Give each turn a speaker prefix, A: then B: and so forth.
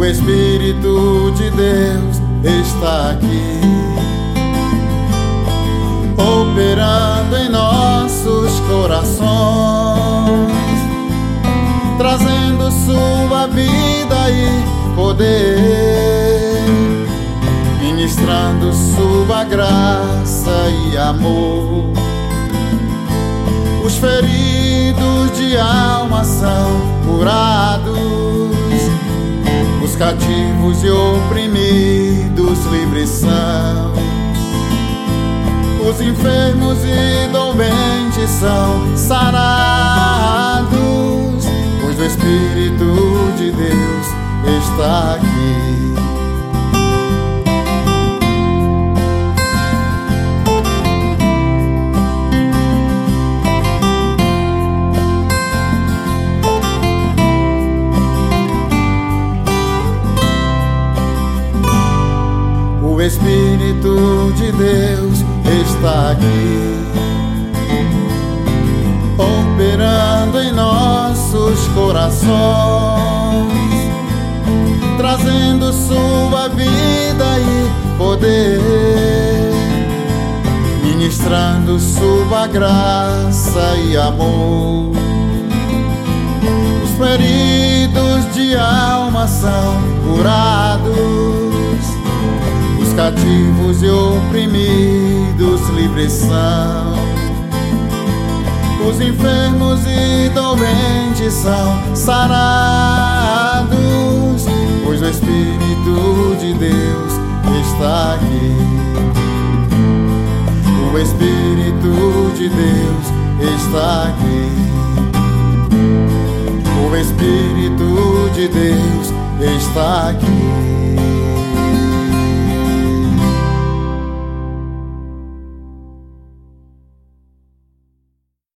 A: Espírito de Deus está aqui, operando em nossos corações, trazendo sua vida e poder, ministrando sua graça e amor. Os feridos de alma são curados, os cativos e oprimidos livres são, os enfermos e doentes são sarados, pois o Espírito de Deus está aqui. O Espírito de Deus está aqui, operando em nossos corações, trazendo sua vida e poder, ministrando sua graça e amor. Os feridos de alma são curados, os cativos e oprimidos livres são, os enfermos e doentes são sarados, pois o Espírito de Deus está aqui. O Espírito de Deus está aqui. O Espírito de Deus está aqui.